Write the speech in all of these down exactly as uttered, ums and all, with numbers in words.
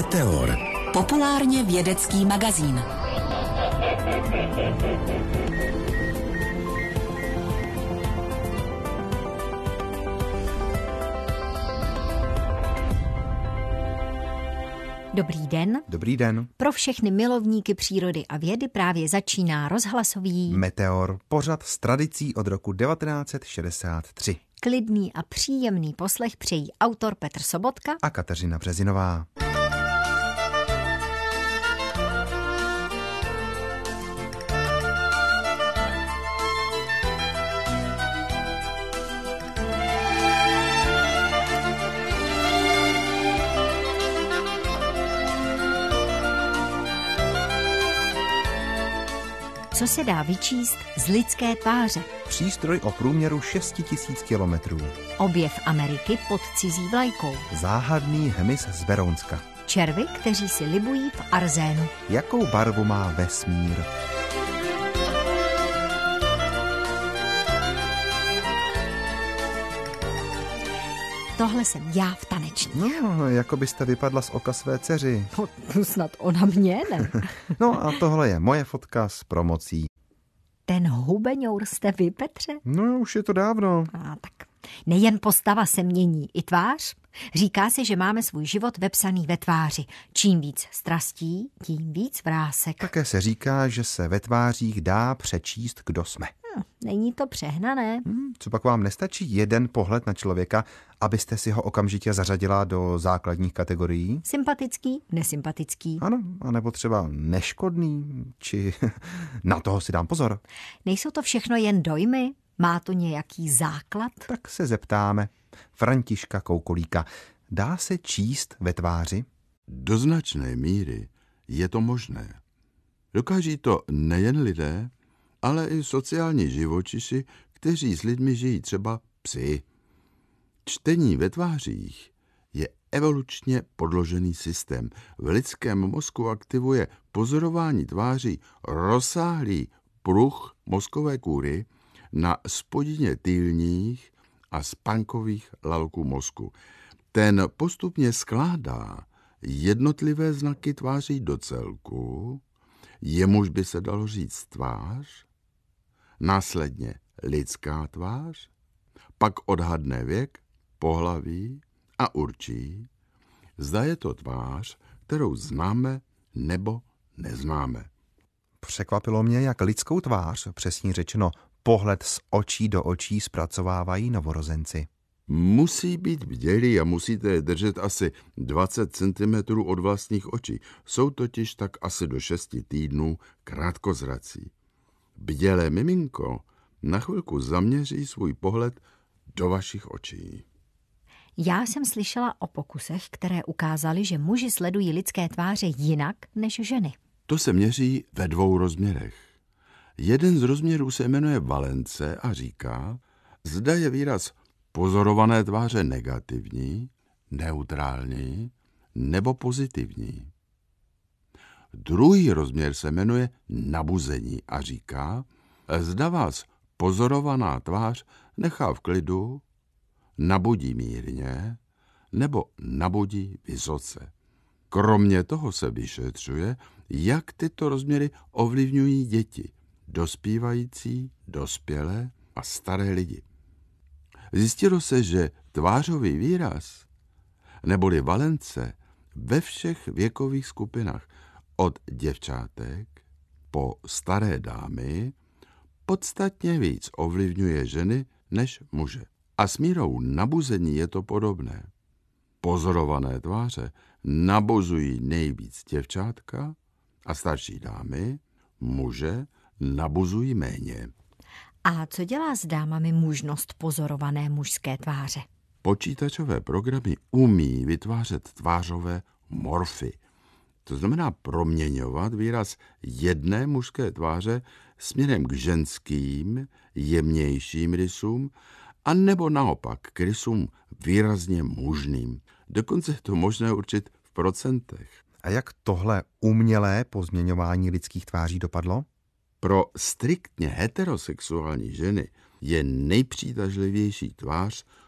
Meteor. Populárně vědecký magazín. Dobrý den. Dobrý den. Pro všechny milovníky přírody a vědy právě začíná rozhlasový Meteor, pořad s tradicí od roku devatenáct set šedesát tři. Klidný a příjemný poslech přejí autor Petr Sobotka a Kateřina Březinová. Co se dá vyčíst z lidské tváře? Přístroj o průměru šest tisíc kilometrů. Objev Ameriky pod cizí vlajkou. Záhadný hmyz z Berounska. Červy, kteří si libují v arzénu. Jakou barvu má vesmír? Tohle jsem já v tanečních. No, jako byste vypadla z oka své dceři. No, snad ona mě, ne? No a tohle je moje fotka s promocí. Ten hubeňour jste vy, Petře? No, už je to dávno. A tak. Nejen postava se mění, i tvář. Říká se, že máme svůj život vepsaný ve tváři. Čím víc strastí, tím víc vrásek. Také se říká, že se ve tvářích dá přečíst, kdo jsme. Hm, není to přehnané. Hmm, co pak vám nestačí jeden pohled na člověka, abyste si ho okamžitě zařadila do základních kategorií? Sympatický, nesympatický. Ano, anebo třeba neškodný, či na toho si dám pozor. Nejsou to všechno jen dojmy? Má to nějaký základ? Tak se zeptáme Františka Koukolíka. Dá se číst ve tváři? Do značné míry je to možné. Dokáží to nejen lidé, ale i sociální živočiši, kteří s lidmi žijí, třeba psi. Čtení ve tvářích je evolučně podložený systém. V lidském mozku aktivuje pozorování tváří rozsáhlý pruh mozkové kůry na spodině týlních a spánkových lalků mozku. Ten postupně skládá jednotlivé znaky tváří do celku, jemuž by se dalo říct tvář, následně lidská tvář, pak odhadne věk, pohlaví a určí, zda je to tvář, kterou známe nebo neznáme. Překvapilo mě, jak lidskou tvář, přesně řečeno pohled z očí do očí, zpracovávají novorozenci. Musí být bdělí a musíte je držet asi dvacet centimetrů od vlastních očí. Jsou totiž tak asi do šesti týdnů krátkozrací. Bdělé miminko na chvilku zaměří svůj pohled do vašich očí. Já jsem slyšela o pokusech, které ukázaly, že muži sledují lidské tváře jinak než ženy. To se měří ve dvou rozměrech. Jeden z rozměrů se jmenuje valence a říká, zda je výraz pozorované tváře negativní, neutrální nebo pozitivní. Druhý rozměr se jmenuje nabuzení a říká, zda vás pozorovaná tvář nechá v klidu, nabudí mírně nebo nabudí vysoce. Kromě toho se vyšetřuje, jak tyto rozměry ovlivňují děti, dospívající, dospělé a staré lidi. Zjistilo se, že tvářový výraz, neboli valence, ve všech věkových skupinách, od děvčátek po staré dámy, podstatně víc ovlivňuje ženy než muže. A s mírou nabuzení je to podobné. Pozorované tváře nabuzují nejvíc děvčátka a starší dámy, muže nabuzují méně. A co dělá s dámami mužnost pozorované mužské tváře? Počítačové programy umí vytvářet tvářové morfy. To znamená proměňovat výraz jedné mužské tváře směrem k ženským, jemnějším rysům, a nebo naopak k rysům výrazně mužným. Dokonce je to možné určit v procentech. A jak tohle umělé pozměňování lidských tváří dopadlo? Pro striktně heterosexuální ženy je nejpřítažlivější tvář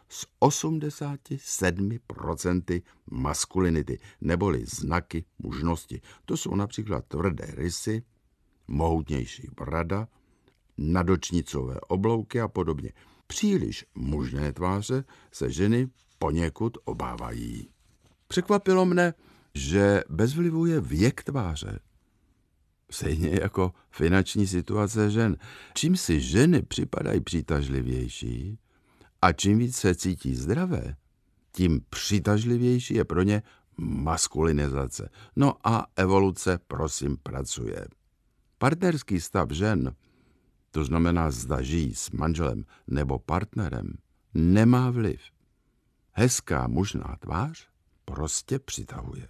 s osmdesát sedm procent maskulinity, neboli znaky mužnosti. To jsou například tvrdé rysy, mohutnější brada, nadočnicové oblouky a podobně. Příliš mužné tváře se ženy poněkud obávají. Překvapilo mne, že bez vlivu je věk tváře. Stejně jako finanční situace žen. Čím si ženy připadají přitažlivější a čím víc se cítí zdravé, tím přitažlivější je pro ně maskulinizace. No a evoluce prosím pracuje. Partnerský stav žen, to znamená zda žijí s manželem nebo partnerem, nemá vliv. Hezká mužná tvář prostě přitahuje.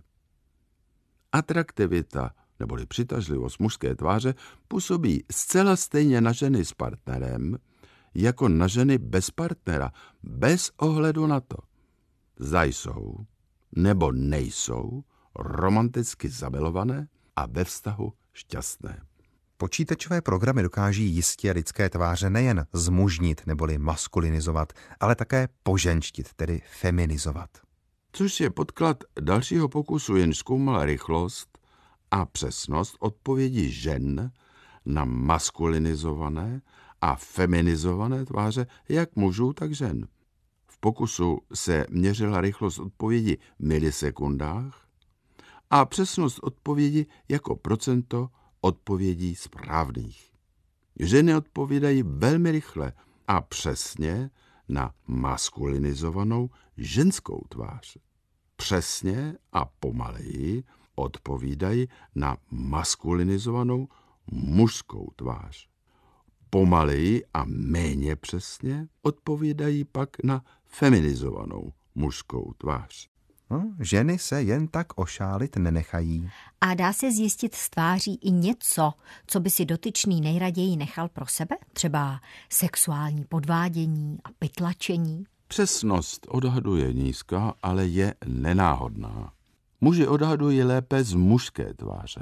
Atraktivita neboli přitažlivost mužské tváře působí zcela stejně na ženy s partnerem, jako na ženy bez partnera, bez ohledu na to, zda jsou nebo nejsou romanticky zamilované a ve vztahu šťastné. Počítačové programy dokáží jistě lidské tváře nejen zmužnit neboli maskulinizovat, ale také poženštit, tedy feminizovat. Což je podklad dalšího pokusu, jen zkoumal rychlost a přesnost odpovědi žen na maskulinizované a feminizované tváře jak mužů, tak žen. V pokusu se měřila rychlost odpovědi v milisekundách a přesnost odpovědi jako procento odpovědí správných. Ženy odpovídají velmi rychle a přesně na maskulinizovanou ženskou tvář. Přesně a pomaleji odpovídají na maskulinizovanou mužskou tvář. Pomaleji a méně přesně odpovídají pak na feminizovanou mužskou tvář. No, ženy se jen tak ošálit nenechají. A dá se zjistit z tváří i něco, co by si dotyčný nejraději nechal pro sebe? Třeba sexuální podvádění a pytlačení? Přesnost odhadu je nízká, ale je nenáhodná. Muži odhadují lépe z mužské tváře.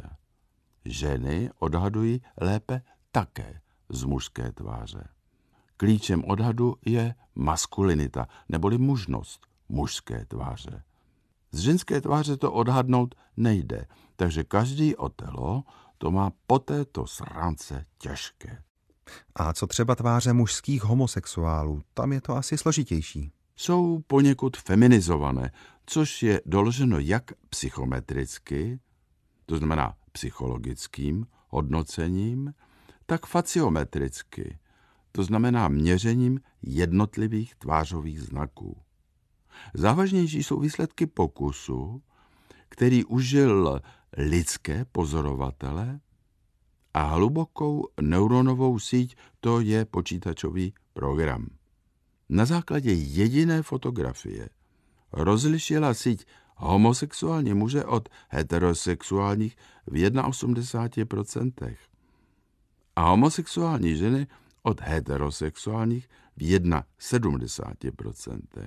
Ženy odhadují lépe také z mužské tváře. Klíčem odhadu je maskulinita, neboli mužnost mužské tváře. Z ženské tváře to odhadnout nejde, takže každý Otelo to má po této srance těžké. A co třeba tváře mužských homosexuálů? Tam je to asi složitější. Jsou poněkud feminizované, což je doloženo jak psychometricky, to znamená psychologickým hodnocením, tak faciometricky, to znamená měřením jednotlivých tvářových znaků. Závažnější jsou výsledky pokusu, který užil lidské pozorovatele a hlubokou neuronovou síť, to je počítačový program. Na základě jediné fotografie rozlišila síť homosexuální muže od heterosexuálních v osmdesáti jedna procent a homosexuální ženy od heterosexuálních v sedmdesáti jedna procent.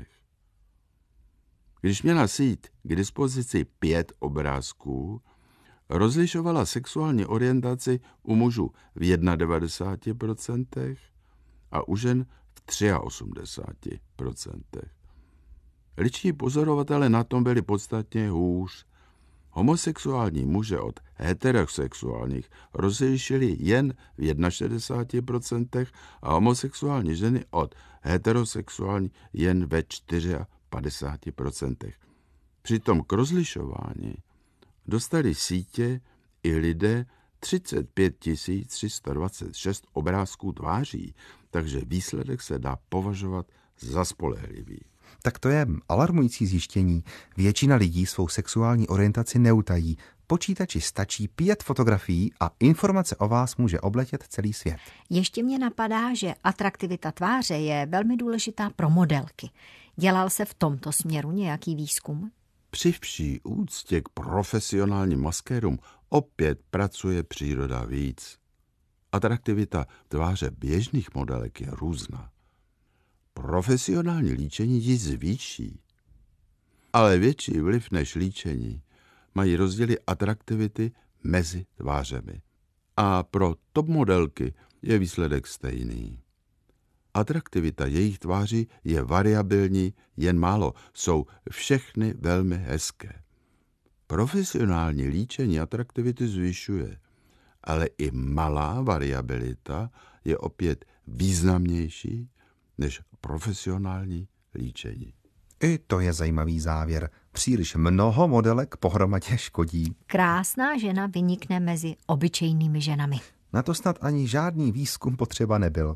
Když měla síť k dispozici pět obrázků, rozlišovala sexuální orientaci u mužů v devadesát jedna procent a u žen v osmdesáti třech procentech. Lidští pozorovatelé na tom byli podstatně hůř. Homosexuální muže od heterosexuálních rozlišili jen v šedesáti jedna procent a homosexuální ženy od heterosexuálních jen ve padesáti čtyřech procentech. Přitom k rozlišování dostali sítě i lidé třicet pět tisíc tři sta dvacet šest obrázků tváří, takže výsledek se dá považovat za spolehlivý. Tak to je alarmující zjištění. Většina lidí svou sexuální orientaci neutají. Počítači stačí pět fotografií a informace o vás může obletět celý svět. Ještě mě napadá, že atraktivita tváře je velmi důležitá pro modelky. Dělal se v tomto směru nějaký výzkum? Při vší úctě k profesionálním maskérům opět pracuje příroda víc. Atraktivita tváře běžných modelek je různá. Profesionální líčení ji zvýší. Ale větší vliv než líčení mají rozdíly atraktivity mezi tvářemi. A pro top modelky je výsledek stejný. Atraktivita jejich tváří je variabilní jen málo, jsou všechny velmi hezké. Profesionální líčení atraktivity zvyšuje, ale i malá variabilita je opět významnější než profesionální líčení. I to je zajímavý závěr. Příliš mnoho modelek pohromadě škodí. Krásná žena vynikne mezi obyčejnými ženami. Na to snad ani žádný výzkum potřeba nebyl.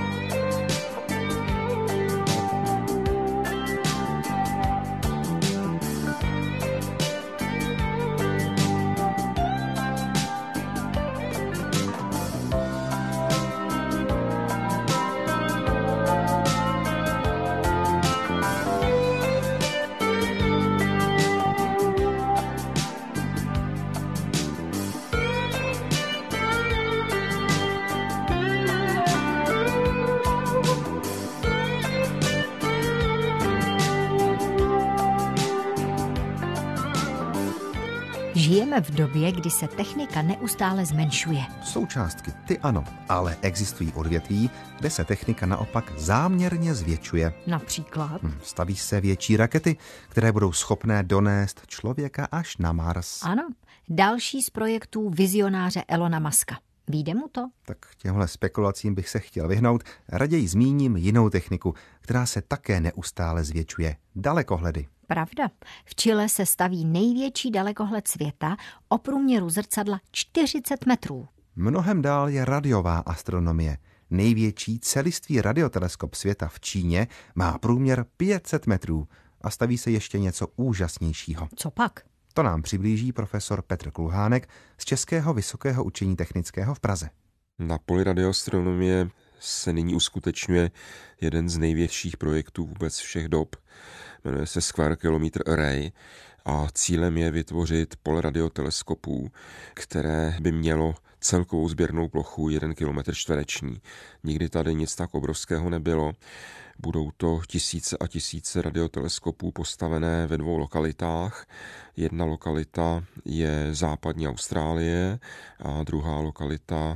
Žijeme v době, kdy se technika neustále zmenšuje. Součástky, ty ano, ale existují odvětví, kde se technika naopak záměrně zvětšuje. Například? Hm, staví se větší rakety, které budou schopné donést člověka až na Mars. Ano, další z projektů vizionáře Elona Muska. Vyjde mu to? Tak těmhle spekulacím bych se chtěl vyhnout. Raději zmíním jinou techniku, která se také neustále zvětšuje. Dalekohledy. Pravda. V Chile se staví největší dalekohled světa o průměru zrcadla čtyřicet metrů. Mnohem dál je radiová astronomie. Největší celistvý radioteleskop světa v Číně má průměr pět set metrů a staví se ještě něco úžasnějšího. Co pak? To nám přiblíží profesor Petr Kulhánek z Českého vysokého učení technického v Praze. Na poli radioastronomie se nyní uskutečňuje jeden z největších projektů vůbec všech dob. Jmenuje se Square Kilometer Array a cílem je vytvořit pole radioteleskopů, které by mělo celkovou sběrnou plochu jeden kilometr čtvereční. Nikdy tady nic tak obrovského nebylo. Budou to tisíce a tisíce radioteleskopů postavené ve dvou lokalitách. Jedna lokalita je západní Austrálie a druhá lokalita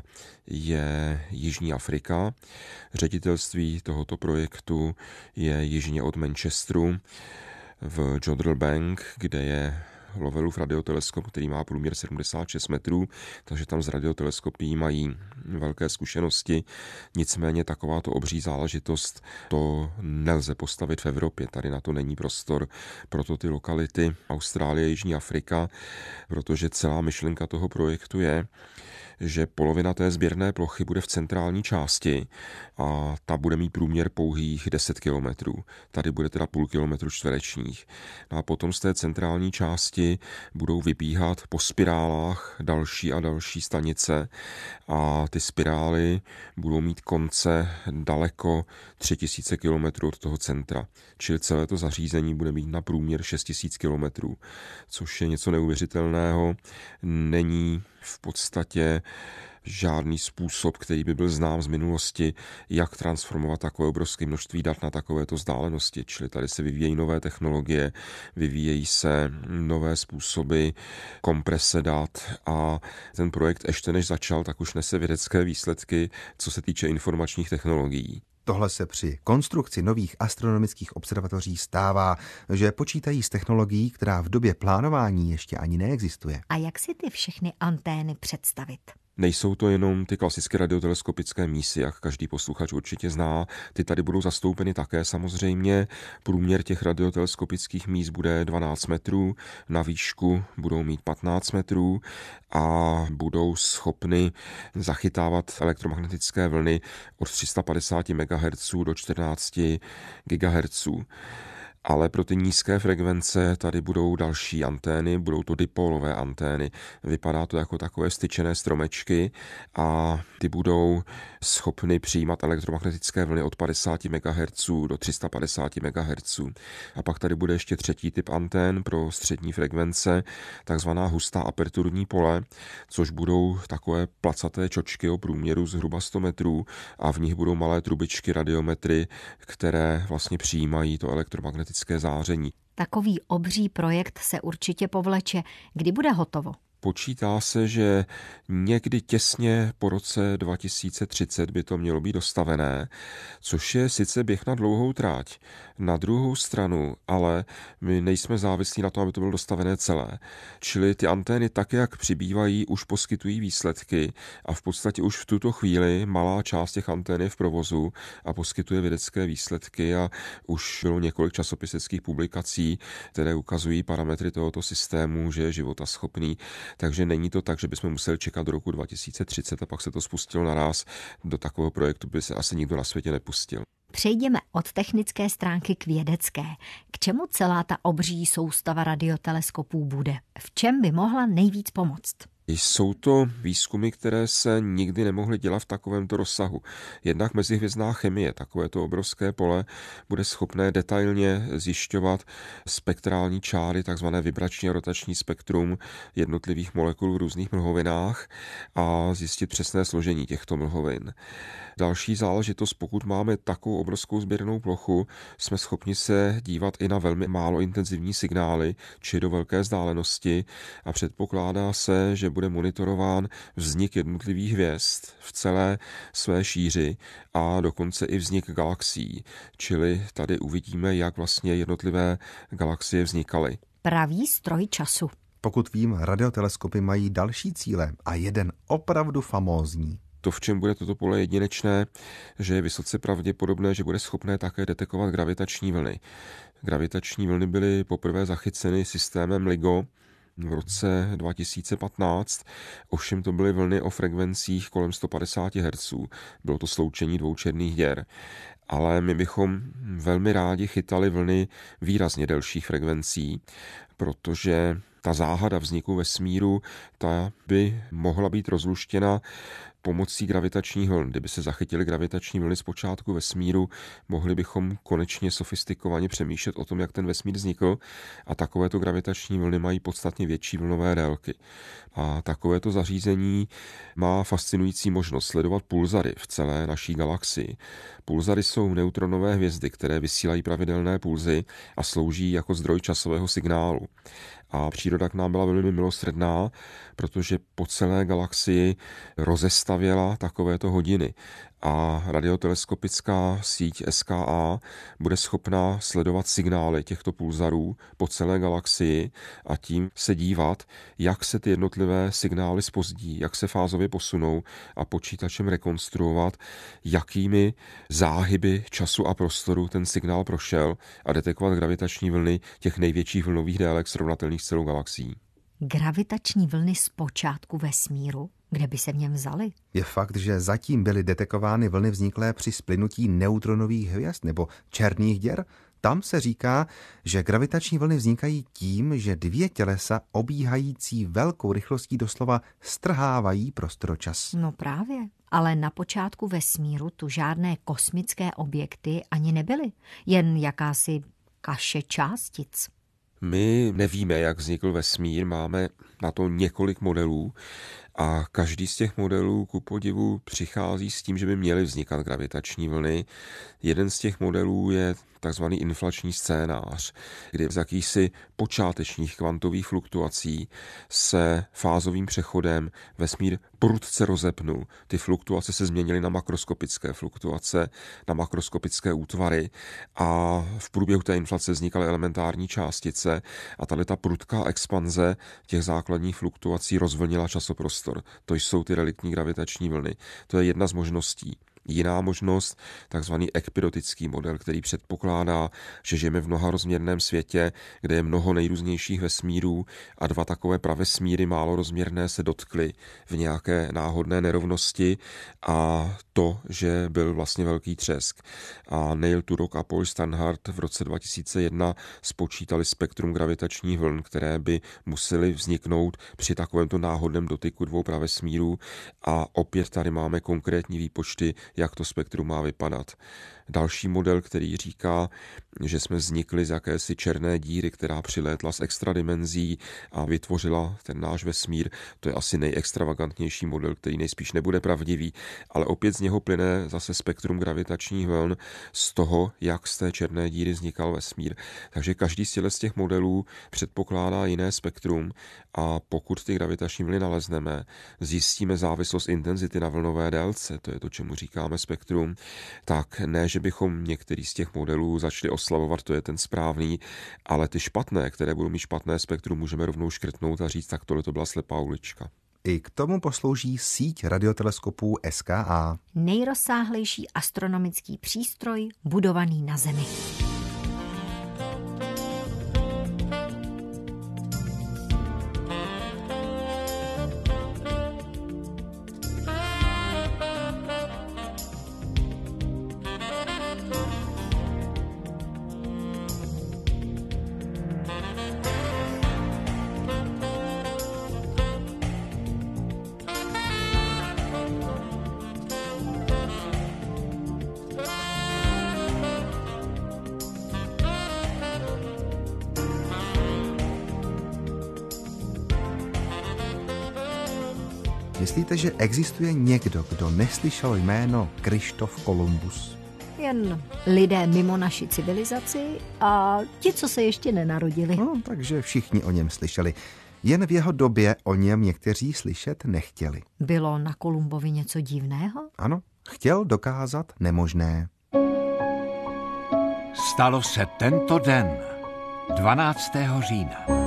je Jižní Afrika. Ředitelství tohoto projektu je jižně od Manchesteru v Jodrell Bank, kde je Lovelův radioteleskop, který má průměr sedmdesát šest metrů, takže tam z radioteleskopí mají velké zkušenosti. Nicméně takováto obří záležitost to nelze postavit v Evropě. Tady na to není prostor. Proto ty lokality Austrálie, Jižní Afrika, protože celá myšlenka toho projektu je, že polovina té sběrné plochy bude v centrální části a ta bude mít průměr pouhých deset kilometrů. Tady bude teda půl kilometru čtverečních. A potom z té centrální části budou vybíhat po spirálách další a další stanice a ty spirály budou mít konce daleko tři tisíce kilometrů od toho centra. Čili celé to zařízení bude mít na průměr šest tisíc kilometrů, což je něco neuvěřitelného. Není v podstatě žádný způsob, který by byl znám z minulosti, jak transformovat takové obrovské množství dat na takovéto vzdálenosti. Čili tady se vyvíjejí nové technologie, vyvíjejí se nové způsoby komprese dat a ten projekt ještě než začal, tak už nese vědecké výsledky, co se týče informačních technologií. Tohle se při konstrukci nových astronomických observatoří stává, že počítají s technologií, která v době plánování ještě ani neexistuje. A jak si ty všechny antény představit? Nejsou to jenom ty klasické radioteleskopické mísy, jak každý posluchač určitě zná. Ty tady budou zastoupeny také samozřejmě. Průměr těch radioteleskopických míst bude dvanáct metrů, na výšku budou mít patnáct metrů a budou schopny zachytávat elektromagnetické vlny od tři sta padesát megahertzů do čtrnáct gigahertzů. Ale pro ty nízké frekvence tady budou další antény, budou to dipolové antény. Vypadá to jako takové styčené stromečky a ty budou schopny přijímat elektromagnetické vlny od padesát megahertzů do tři sta padesát megahertzů. A pak tady bude ještě třetí typ antén pro střední frekvence, takzvaná hustá aperturní pole, což budou takové placaté čočky o průměru zhruba sto metrů a v nich budou malé trubičky radiometry, které vlastně přijímají to elektromagnetické záření. Takový obří projekt se určitě povleče. Kdy bude hotovo? Počítá se, že někdy těsně po roce dva tisíce třicet by to mělo být dostavené, což je sice běh na dlouhou tráť. Na druhou stranu, ale my nejsme závislí na tom, aby to bylo dostavené celé. Čili ty antény tak, jak přibývají, už poskytují výsledky a v podstatě už v tuto chvíli malá část těch antén je v provozu a poskytuje vědecké výsledky a už bylo několik časopiseckých publikací, které ukazují parametry tohoto systému, že je životaschopný. Takže není to tak, že bychom museli čekat do roku dva tisíce třicet a pak se to spustilo naraz. Do takového projektu by se asi nikdo na světě nepustil. Přejdeme od technické stránky k vědecké. K čemu celá ta obří soustava radioteleskopů bude? V čem by mohla nejvíc pomoct? Jsou to výzkumy, které se nikdy nemohly dělat v takovémto rozsahu. Jednak mezihvězdná chemie, takovéto obrovské pole, bude schopné detailně zjišťovat spektrální čáry, takzvané vibrační a rotační spektrum jednotlivých molekul v různých mlhovinách a zjistit přesné složení těchto mlhovin. Další záležitost, pokud máme takovou obrovskou sběrnou plochu, jsme schopni se dívat i na velmi málo intenzivní signály, či do velké vzdálenosti a předpokládá se, že bude monitorován vznik jednotlivých hvězd v celé své šíři a dokonce i vznik galaxií. Čili tady uvidíme, jak vlastně jednotlivé galaxie vznikaly. Pravý stroj času. Pokud vím, radioteleskopy mají další cíle a jeden opravdu famózní. To, v čem bude toto pole jedinečné, že je vysoce pravděpodobné, že bude schopné také detekovat gravitační vlny. Gravitační vlny byly poprvé zachyceny systémem LIGO v roce dva tisíce patnáct, ovšem to byly vlny o frekvencích kolem sto padesát hertzů. Bylo to sloučení dvou černých děr. Ale my bychom velmi rádi chytali vlny výrazně delších frekvencí, protože ta záhada vzniku vesmíru, ta by mohla být rozluštěna pomocí gravitačních vln. Kdyby se zachytily gravitační vlny z počátku vesmíru, mohli bychom konečně sofistikovaně přemýšlet o tom, jak ten vesmír vznikl a takovéto gravitační vlny mají podstatně větší vlnové délky. A takovéto zařízení má fascinující možnost sledovat pulzary v celé naší galaxii. Pulzary jsou neutronové hvězdy, které vysílají pravidelné pulzy a slouží jako zdroj časového signálu. A příroda k nám byla velmi milosrdná, protože po celé galaxii rozestavěla takovéto hodiny. A radioteleskopická síť S K A bude schopná sledovat signály těchto pulzarů po celé galaxii a tím se dívat, jak se ty jednotlivé signály zpozdí, jak se fázově posunou a počítačem rekonstruovat, jakými záhyby času a prostoru ten signál prošel a detekovat gravitační vlny těch největších vlnových délek srovnatelných s celou galaxií. Gravitační vlny z počátku vesmíru? Kde by se v něm vzaly? Je fakt, že zatím byly detekovány vlny vzniklé při splynutí neutronových hvězd nebo černých děr? Tam se říká, že gravitační vlny vznikají tím, že dvě tělesa obíhající velkou rychlostí doslova strhávají prostoročas. No právě. Ale na počátku vesmíru tu žádné kosmické objekty ani nebyly. Jen jakási kaše částic. My nevíme, jak vznikl vesmír, máme na to několik modelů a každý z těch modelů ku podivu přichází s tím, že by měly vznikat gravitační vlny. Jeden z těch modelů je takzvaný inflační scénář, kdy z jakýchsi počátečních kvantových fluktuací se fázovým přechodem vesmír prudce rozepnul. Ty fluktuace se změnily na makroskopické fluktuace, na makroskopické útvary a v průběhu té inflace vznikaly elementární částice a tady ta prudká expanze těch základních fluktuací rozvlnila časoprostor. To jsou ty reliktní gravitační vlny. To je jedna z možností. Jiná možnost, takzvaný ekpirotický model, který předpokládá, že žijeme v mnoharozměrném světě, kde je mnoho nejrůznějších vesmírů a dva takové pravesmíry málo rozměrné se dotkly v nějaké náhodné nerovnosti a to, že byl vlastně velký třesk. A Neil Turok a Paul Steinhardt v roce dva tisíce jedna spočítali spektrum gravitačních vln, které by musely vzniknout při takovémto náhodném dotyku dvou pravesmírů a opět tady máme konkrétní výpočty, jak to spektrum má vypadat. Další model, který říká, že jsme vznikli z jakési černé díry, která přilétla z extradimenzí a vytvořila ten náš vesmír, to je asi nejextravagantnější model, který nejspíš nebude pravdivý, ale opět z něho plyne zase spektrum gravitačních vln z toho, jak z té černé díry vznikal vesmír. Takže každý z těch modelů předpokládá jiné spektrum a pokud ty gravitační vlny nalezneme, zjistíme závislost intenzity na vlnové délce, to je to, čemu říkáme spektrum, tak ne, že bychom některý z těch modelů začali oslavovat, to je ten správný, ale ty špatné, které budou mít špatné spektrum, můžeme rovnou škrtnout a říct, tak tohle to byla slepá ulička. I k tomu poslouží síť radioteleskopů S K A. Nejrozsáhlejší astronomický přístroj budovaný na Zemi. Myslíte, že existuje někdo, kdo neslyšel jméno Kryštof Kolumbus? Jen lidé mimo naši civilizaci a ti, co se ještě nenarodili. No, takže všichni o něm slyšeli. Jen v jeho době o něm někteří slyšet nechtěli. Bylo na Kolumbovi něco divného? Ano, chtěl dokázat nemožné. Stalo se tento den, dvanáctého října.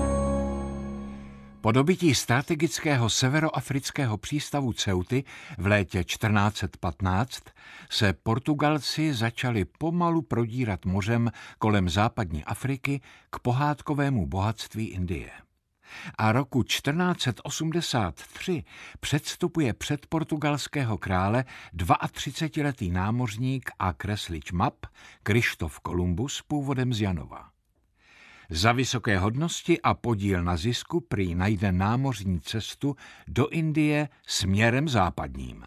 Po dobytí strategického severoafrického přístavu Ceuty v létě čtrnáct set patnáct se Portugalci začali pomalu prodírat mořem kolem západní Afriky k pohádkovému bohatství Indie. A roku čtrnáct set osmdesát tři předstupuje před portugalského krále třicetiletý námořník a kreslič map Kryštof Kolumbus původem z Janova. Za vysoké hodnosti a podíl na zisku prý najde námořní cestu do Indie směrem západním.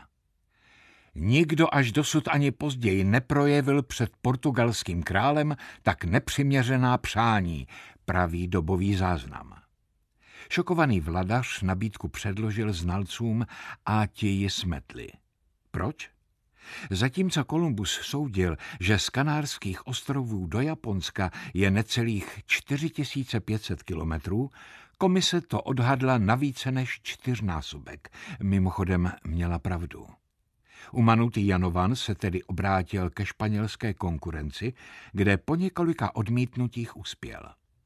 Nikdo až dosud ani později neprojevil před portugalským králem tak nepřiměřená přání, praví dobový záznam. Šokovaný vladař nabídku předložil znalcům a ti ji smetli. Proč? Zatímco Kolumbus soudil, že z Kanárských ostrovů do Japonska je necelých čtyři tisíce pět set kilometrů, komise to odhadla na více než čtyřnásobek. Mimochodem měla pravdu. Umanutý Janovan se tedy obrátil ke španělské konkurenci, kde po několika odmítnutích uspěl.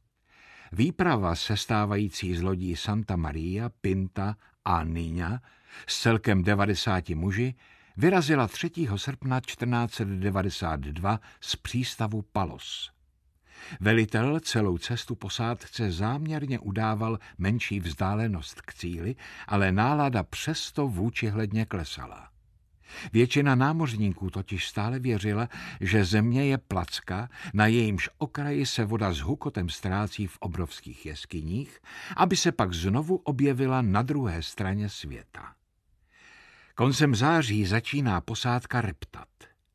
Výprava sestávající z lodí Santa Maria, Pinta a Niña s celkem devadesáti muži vyrazila třetího srpna čtrnáct set devadesát dva z přístavu Palos. Velitel celou cestu posádce záměrně udával menší vzdálenost k cíli, ale nálada přesto vůčihledně klesala. Většina námořníků totiž stále věřila, že země je placka, na jejímž okraji se voda s hukotem ztrácí v obrovských jeskyních, aby se pak znovu objevila na druhé straně světa. Koncem září začíná posádka reptat.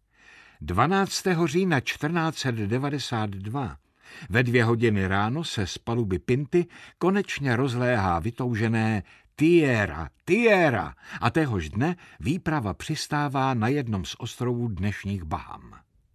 dvanáctého října čtrnáct set devadesát dva ve dvě hodiny ráno se z paluby Pinty konečně rozléhá vytoužené Tierra, Tierra a téhož dne výprava přistává na jednom z ostrovů dnešních Baham.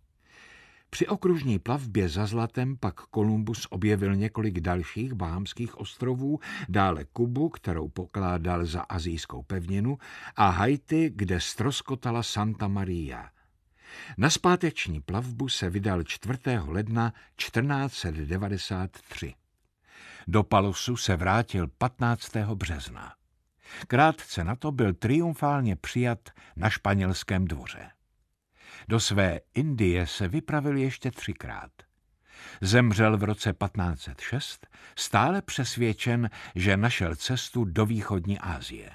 Při okružní plavbě za zlatem pak Kolumbus objevil několik dalších bahamských ostrovů, dále Kubu, kterou pokládal za asijskou pevninu, a Haiti, kde ztroskotala Santa Maria. Na zpáteční plavbu se vydal čtvrtého ledna čtrnáct set devadesát tři. Do Palosu se vrátil patnáctého března. Krátce na to byl triumfálně přijat na španělském dvoře. Do své Indie se vypravil ještě třikrát. Zemřel v roce patnáct set šest, stále přesvědčen, že našel cestu do východní Asie.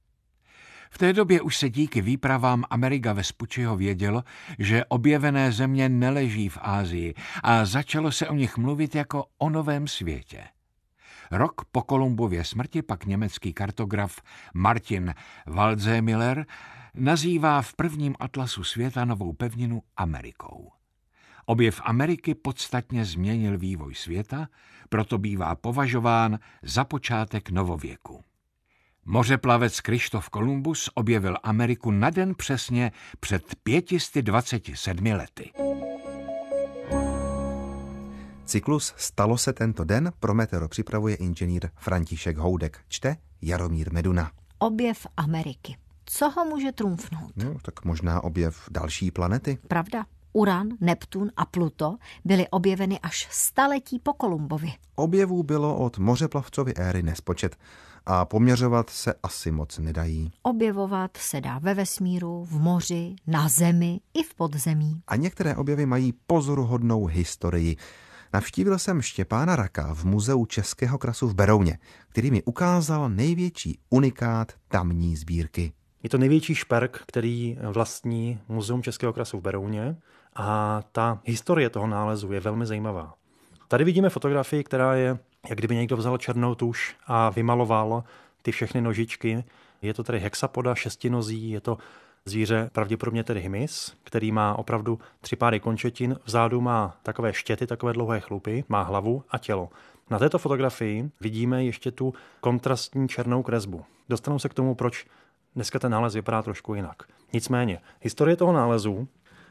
V té době už se díky výpravám Ameriga Vespucciho vědělo, že objevené země neleží v Asii a začalo se o nich mluvit jako o novém světě. Rok po Kolumbově smrti pak německý kartograf Martin Waldseemüller nazývá v prvním atlasu světa novou pevninu Amerikou. Objev Ameriky podstatně změnil vývoj světa, proto bývá považován za počátek novověku. Mořeplavec Kryštof Kolumbus objevil Ameriku na den přesně před pěti sty dvaceti sedmi lety. Cyklus Stalo se tento den pro Meteo připravuje inženýr František Houdek. Čte Jaromír Meduna. Objev Ameriky. Co ho může trumfnout? No, tak možná objev další planety. Pravda. Uran, Neptun a Pluto byly objeveny až staletí po Kolumbovi. Objevů bylo od mořeplavcovy éry nespočet a poměřovat se asi moc nedají. Objevovat se dá ve vesmíru, v moři, na zemi i v podzemí. A některé objevy mají pozoruhodnou historii. Navštívil jsem Štěpána Raka v muzeu Českého krasu v Berouně, který mi ukázal největší unikát tamní sbírky. Je to největší šperk, který vlastní Muzeum Českého krasu v Berouně a ta historie toho nálezu je velmi zajímavá. Tady vidíme fotografii, která je, jak kdyby někdo vzal černou tuš a vymaloval ty všechny nožičky. Je to tedy hexapoda, šestinozí, je to zvíře pravděpodobně tedy hmyz, který má opravdu tři páry končetin, vzadu má takové štěty, takové dlouhé chlupy, má hlavu a tělo. Na této fotografii vidíme ještě tu kontrastní černou kresbu. Dostanu se k tomu, proč dneska ten nález vypadá trošku jinak. Nicméně, historie toho nálezu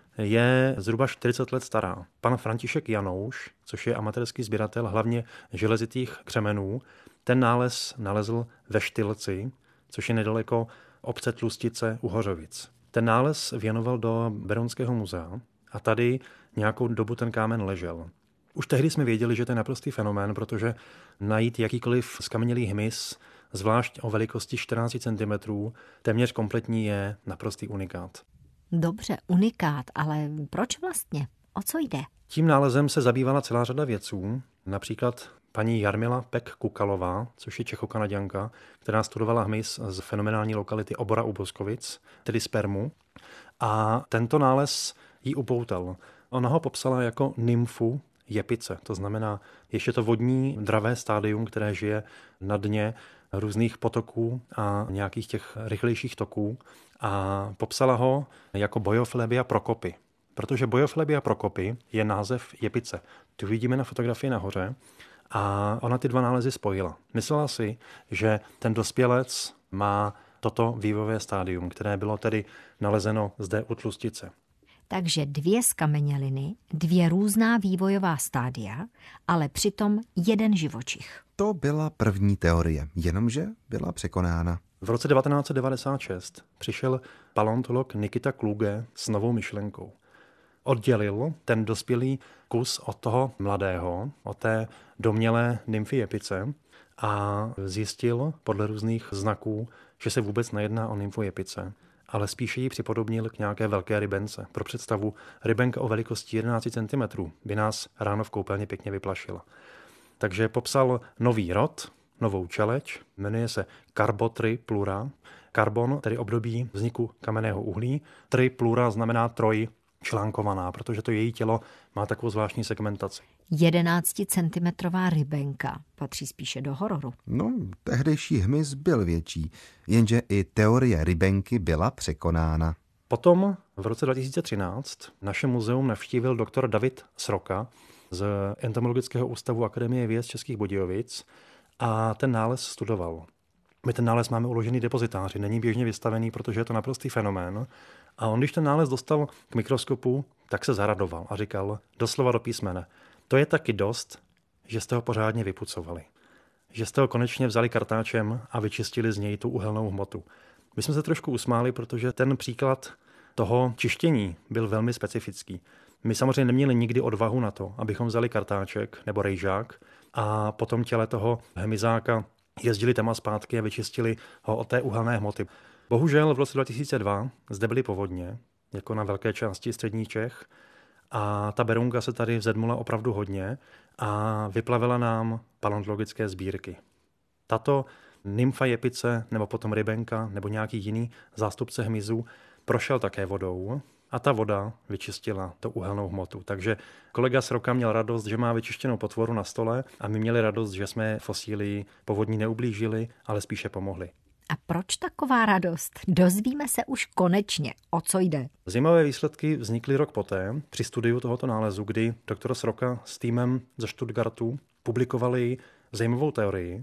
je zhruba čtyřicet let stará. Pan František Janouš, což je amatérský sběratel hlavně železitých křemenů, ten nález nalezl ve Štylci, což je nedaleko obce Tlustice u Hořovic. Ten nález věnoval do Berounského muzea a tady nějakou dobu ten kámen ležel. Už tehdy jsme věděli, že to je naprostý fenomén, protože najít jakýkoliv skamenělý hmyz, zvlášť o velikosti čtrnáct centimetrů, téměř kompletní, je naprostý unikát. Dobře, unikát, ale proč vlastně? O co jde? Tím nálezem se zabývala celá řada vědců, například paní Jarmila Pek-Kukalová, což je Čechokanaďanka, která studovala hmyz z fenomenální lokality Obora u Boskovic, tedy spermu. A tento nález jí upoutal. Ona ho popsala jako nymfu jepice, to znamená ještě to vodní dravé stádium, které žije na dně různých potoků a nějakých těch rychlejších toků. A popsala ho jako Boiophlebia procopy, protože Boiophlebia procopy je název jepice. Tu vidíme na fotografii nahoře. A ona ty dva nálezy spojila. Myslela si, že ten dospělec má toto vývojové stádium, které bylo tedy nalezeno zde u Tlustice. Takže dvě skameněliny, dvě různá vývojová stádia, ale přitom jeden živočich. To byla první teorie, jenomže byla překonána. V roce devatenáct set devadesát šest přišel paleontolog Nikita Kluge s novou myšlenkou. Oddělil ten dospělý kus od toho mladého, od té domnělé nymfy jepice a zjistil podle různých znaků, že se vůbec nejedná o nymfu jepice, ale spíše ji připodobnil k nějaké velké rybence. Pro představu, rybenka o velikosti jedenáct centimetrů by nás ráno v koupelně pěkně vyplašila. Takže popsal nový rod, novou čeleď, jmenuje se Carbotri-plura. Karbon, tedy období vzniku kamenného uhlí. Tri-plura znamená troj článkovaná, protože to její tělo má takovou zvláštní segmentaci. jedenácticentimetrová rybenka patří spíše do hororu. No, tehdejší hmyz byl větší, jenže i teorie rybenky byla překonána. Potom v roce dva tisíce třináct naše muzeum navštívil doktor David Sroka z Entomologického ústavu Akademie věd Českých Budějovic a ten nález studoval. My ten nález máme uložený depozitáři, není běžně vystavený, protože je to naprostý fenomén. A on, když ten nález dostal k mikroskopu, tak se zaradoval a říkal doslova do písmene: to je taky dost, že jste ho pořádně vypucovali. Že jste ho konečně vzali kartáčem a vyčistili z něj tu uhelnou hmotu. My jsme se trošku usmáli, protože ten příklad toho čištění byl velmi specifický. My samozřejmě neměli nikdy odvahu na to, abychom vzali kartáček nebo rejžák a potom těle toho hmyzáka jezdili tam a zpátky a vyčistili ho od té uhelné hmoty. Bohužel v roce dva tisíce dva zde byly povodně, jako na velké části středních Čech, a ta Berounka se tady vzedmula opravdu hodně a vyplavila nám paleontologické sbírky. Tato nymfa jepice, nebo potom rybenka, nebo nějaký jiný zástupce hmyzu prošel také vodou a ta voda vyčistila tu uhelnou hmotu. Takže kolega Sroka měl radost, že má vyčištěnou potvoru na stole a my měli radost, že jsme fosílii povodní neublížili, ale spíše pomohli. A proč taková radost? Dozvíme se už konečně, o co jde. Zajímavé výsledky vznikly rok poté při studiu tohoto nálezu, kdy doktor Sroka s týmem ze Stuttgartu publikovali zajímavou teorii,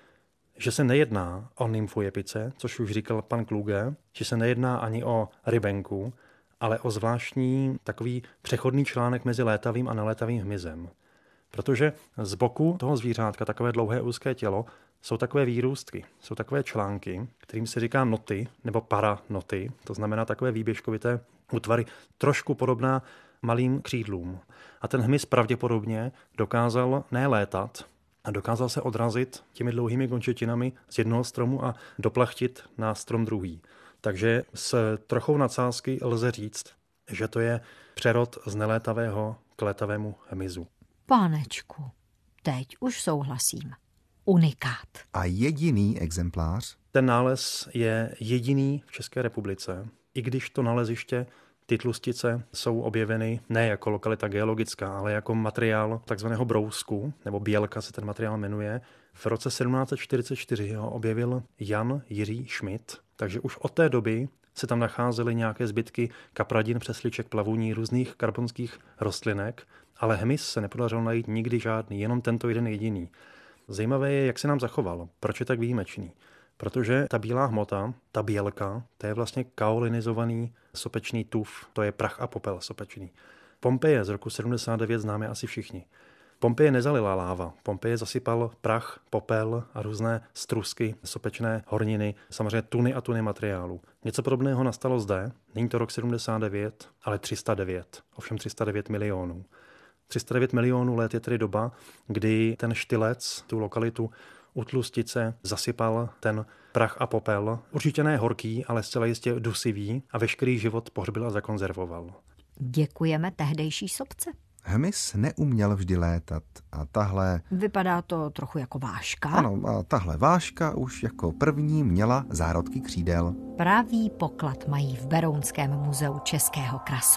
že se nejedná o nymfojepice, což už říkal pan Kluge, že se nejedná ani o rybenku, ale o zvláštní takový přechodný článek mezi létavým a nelétavým hmyzem. Protože z boku toho zvířátka, takové dlouhé úzké tělo, jsou takové výrůstky, jsou takové články, kterým se říká noty nebo paranoty, to znamená takové výběžkovité útvary, trošku podobná malým křídlům. A ten hmyz pravděpodobně dokázal ne létat, a dokázal se odrazit těmi dlouhými končetinami z jednoho stromu a doplachtit na strom druhý. Takže s trochou nadsázky lze říct, že to je přerod z nelétavého k létavému hmyzu. Pánečku, teď už souhlasím. Unikát. A jediný exemplář? Ten nález je jediný v České republice, i když to naleziště, ty tlustice, jsou objeveny ne jako lokalita geologická, ale jako materiál takzvaného brousku, nebo bělka se ten materiál jmenuje. V roce sedmnáct set čtyřicet čtyři ho objevil Jan Jiří Schmidt, takže už od té doby se tam nacházely nějaké zbytky kapradin, přesliček, plavuní, různých karbonských rostlinek, ale hmyz se nepodařilo najít nikdy žádný, jenom tento jeden jediný. Zajímavé je, jak se nám zachoval, proč je tak výjimečný. Protože ta bílá hmota, ta bělka, to je vlastně kaolinizovaný sopečný tuf, to je prach a popel sopečný. Pompeje z roku sedmdesát devět známe asi všichni. Pompeje nezalila láva, Pompeje zasypal prach, popel a různé strusky, sopečné horniny, samozřejmě tuny a tuny materiálu. Něco podobného nastalo zde, není to rok sedmdesát devět, ale tři sta devět, ovšem tři sta devět milionů. tři sta devět milionů let je tedy doba, kdy ten Štylec, tu lokalitu u Tlustice, zasypal ten prach a popel. Určitě ne horký, ale zcela jistě dusivý a veškerý život pohřbil a zakonzervoval. Děkujeme tehdejší sobce. Hmyz neuměl vždy létat a tahle... Vypadá to trochu jako váška. Ano, a tahle váška už jako první měla zárodky křídel. Pravý poklad mají v Berounském muzeu českého krasu.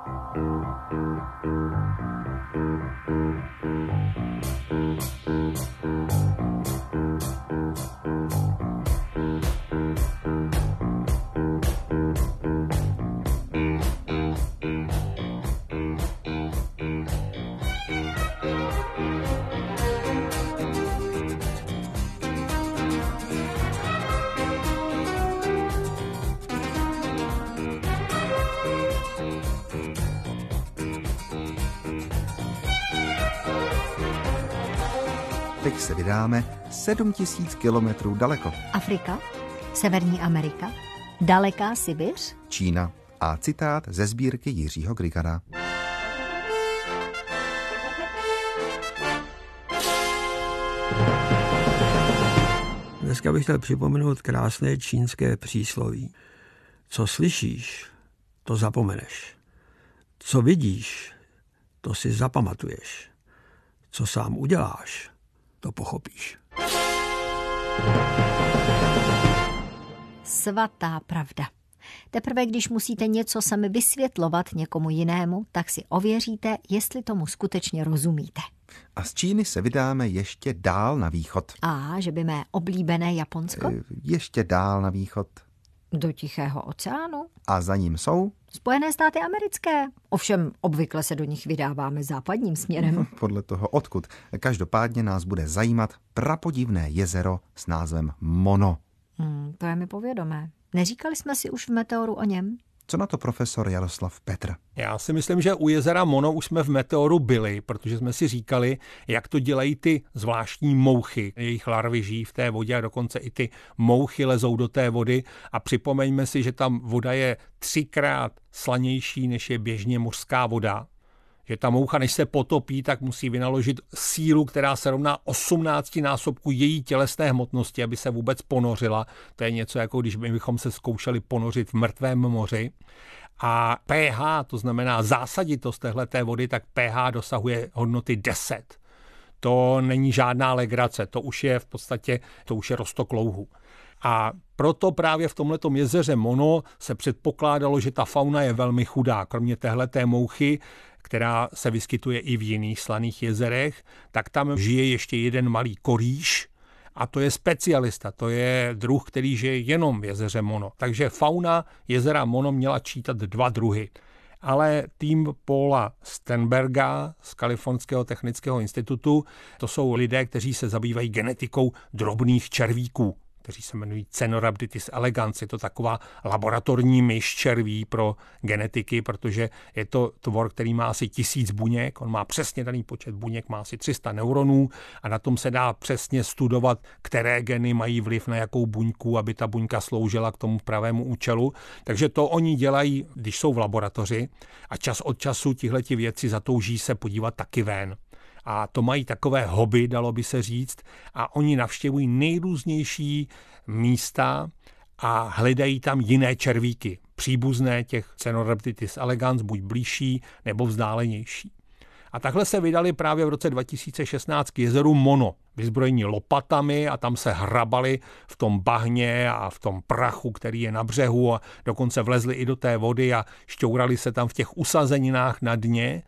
Teď se vydáme sedm tisíc kilometrů daleko. Afrika, Severní Amerika, daleká Sibiř, Čína a citát ze sbírky Jiřího Grigara. Dneska bych chtěl připomenout krásné čínské přísloví. Co slyšíš, to zapomeneš. Co vidíš, to si zapamatuješ. Co sám uděláš, to pochopíš. Svatá pravda. Teprve když musíte něco sami vysvětlovat někomu jinému, tak si ověříte, jestli tomu skutečně rozumíte. A z Číny se vydáme ještě dál na východ. A že by mé oblíbené Japonsko? E, ještě dál na východ. Do Tichého oceánu? A za ním jsou? Spojené státy americké. Ovšem obvykle se do nich vydáváme západním směrem. Podle toho odkud. Každopádně nás bude zajímat prapodivné jezero s názvem Mono. Hmm, to je mi povědomé. Neříkali jsme si už v Meteoru o něm? Co na to profesor Jaroslav Petr? Já si myslím, že u jezera Mono už jsme v Meteoru byli, protože jsme si říkali, jak to dělají ty zvláštní mouchy. Jejich larvy žijí v té vodě a dokonce i ty mouchy lezou do té vody a připomeňme si, že tam voda je třikrát slanější, než je běžně mořská voda. Že ta moucha, než se potopí, tak musí vynaložit sílu, která se rovná osmnáctinásobku její tělesné hmotnosti, aby se vůbec ponořila. To je něco, jako když bychom se zkoušeli ponořit v mrtvém moři. A pH, to znamená zásaditost téhleté vody, tak pH dosahuje hodnoty deset. To není žádná legrace, to už je v podstatě, to už je roztok louhu. A proto právě v tomhletom jezeře Mono se předpokládalo, že ta fauna je velmi chudá. Kromě téhleté mouchy, která se vyskytuje i v jiných slaných jezerech, tak tam žije ještě jeden malý korýš A to je specialista, to je druh, který žije jenom v jezeře Mono. Takže fauna jezera Mono měla čítat dva druhy. Ale tým Paula Sternberga z Kalifornského technického institutu, to jsou lidé, kteří se zabývají genetikou drobných červíků, kteří se jmenují Caenorhabditis elegans. Je to taková laboratorní myš červí pro genetiky, protože je to tvor, který má asi tisíc buněk, on má přesně daný počet buněk, má asi tři sta neuronů a na tom se dá přesně studovat, které geny mají vliv na jakou buňku, aby ta buňka sloužila k tomu pravému účelu. Takže to oni dělají, když jsou v laboratoři a čas od času tihleti vědci zatouží se podívat taky ven. A to mají takové hobby, dalo by se říct, a oni navštěvují nejrůznější místa a hledají tam jiné červíky, příbuzné těch Caenorhabditis elegans, buď blížší nebo vzdálenější. A takhle se vydali právě v roce dva tisíce šestnáct k jezeru Mono, vyzbrojení lopatami a tam se hrabali v tom bahně a v tom prachu, který je na břehu a dokonce vlezli i do té vody a šťourali se tam v těch usazeninách na dně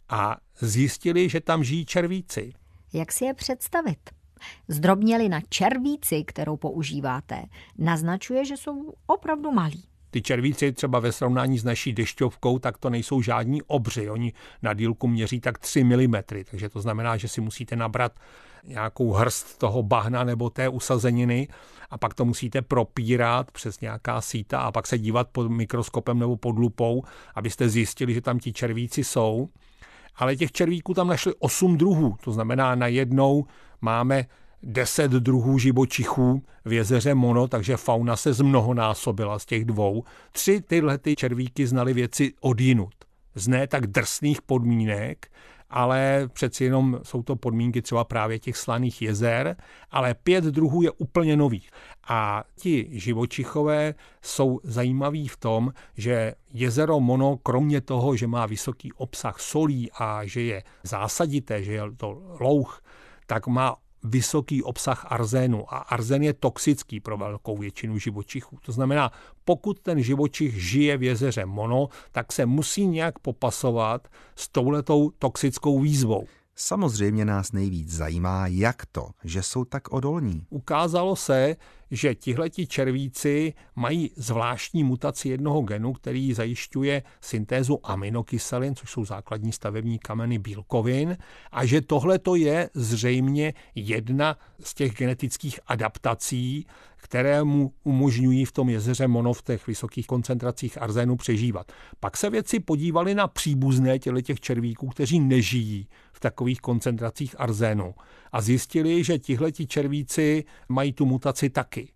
a zjistili, že tam žijí červíci. Jak si je představit? Zdrobnělina červíci, kterou používáte, naznačuje, že jsou opravdu malí. Ty červíci třeba ve srovnání s naší dešťovkou, tak to nejsou žádní obři. Oni na dílku měří tak tři milimetry, takže to znamená, že si musíte nabrat nějakou hrst toho bahna nebo té usazeniny a pak to musíte propírat přes nějaká síta a pak se dívat pod mikroskopem nebo pod lupou, abyste zjistili, že tam ti červíci jsou. Ale těch červíků tam našli osm druhů, to znamená najednou máme deset druhů živočichů v jezeře Mono, takže fauna se zmnohonásobila z těch dvou. Tři tyhle ty červíky znali věci odjinud. Z ne tak drsných podmínek, ale přeci jenom jsou to podmínky třeba právě těch slaných jezer, ale pět druhů je úplně nových. A ti živočichové jsou zajímaví v tom, že jezero Mono, kromě toho, že má vysoký obsah solí a že je zásadité, že je to louh, tak má vysoký obsah arzénu a arzén je toxický pro velkou většinu živočichů. To znamená, pokud ten živočich žije v jezeře Mono, tak se musí nějak popasovat s touhletou toxickou výzvou. Samozřejmě nás nejvíc zajímá, jak to, že jsou tak odolní. Ukázalo se, že tihleti červíci mají zvláštní mutaci jednoho genu, který zajišťuje syntézu aminokyselin, což jsou základní stavební kameny bílkovin, a že tohle to je zřejmě jedna z těch genetických adaptací, které mu umožňují v tom jezeře Mono v těch vysokých koncentracích arzénu přežívat. Pak se vědci podívali na příbuzné těch červíků, kteří nežijí v takových koncentracích arzénu a zjistili, že tihleti červíci mají tu mutaci taky.